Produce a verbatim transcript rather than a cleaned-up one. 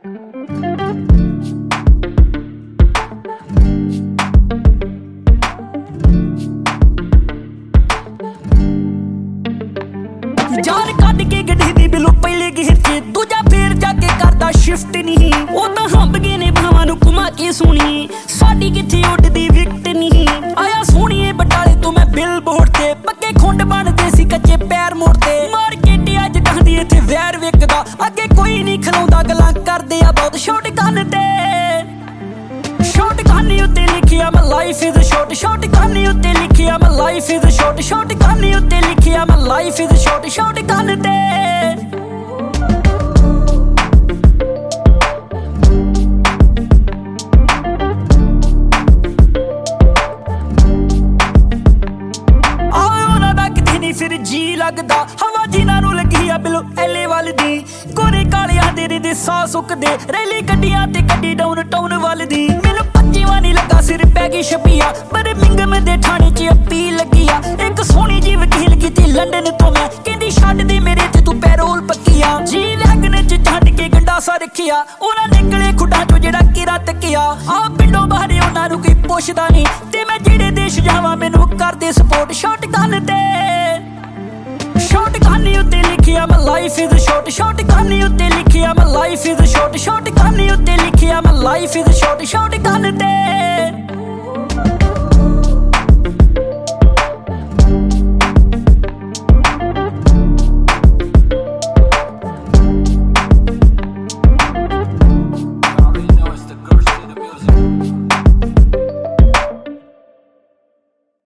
जान कट के गड्डी दी बिलो पहले गेर च दूजा फेर जाके करदा शिफ्ट नहीं ओ तां हंब गए ने भावां नूं घुमा के सुनी साडी किथे उड़दी विकट नहीं आया सोहणीए बटाले तू मैं बिल बोर्ड ते पक्के खुंड बनदे सी कच्चे पैर मोड़ते मार्केट अज कहदी इत्थे वैर विकदा अगे कोई नहीं खलोंदा गल्लां करदे आ बहुत शॉर्ट गन ते शॉर्ट गन उत्ते लिखिया मैं life is short shotgun उत्ते लिखिया मैं life is short shotgun उत्ते लिखिया मैं life is short shotgun ते फिर जी लगदा हवा जिन्हां नूं लगी आ बिलो एले वाल दी गोरे कालियां दे दे साह सुकदे रैली गड्डियां ते गड्डी डाउन टाउन वाल दी मैनूं पंजीवां नहीं लगा सिर पै गई छपिया पर मिंगम दे ठाणे च अपील लगी आ एक सोहनी जी वकील कीती लंडन तो मैं कहंदी छड्ड दे मेरे ते तू पैरोल पक्किया जी वैगन च छड्ड के गंडासा रखिया उन्हां निकले खुड्डां चों जेड़ा कीरा तकिया आ पिंडों बाहर उन्हां नूं कोई पुछदा नहीं ते मैं जेड़े देश जावां मैनूं करदे सपोर्ट शॉर्ट गन ते शॉर्ट गन उत्ते लिखिया मैं life is short shotgun उत्ते लिखिया मैं life is short shotgun उत्ते लिखिया मैं life is short shotgun ते